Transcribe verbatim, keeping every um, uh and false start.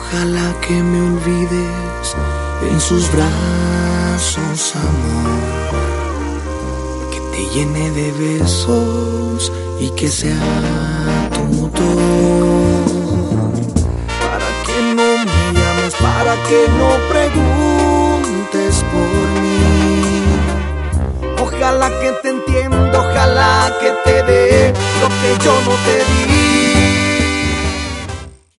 Ojalá que me olvides en sus brazos, amor, que te llene de besos y que sea tu motor. Para que no me llames, para que no preguntes por mí. Ojalá que te entienda, ojalá que te dé lo que yo no te di.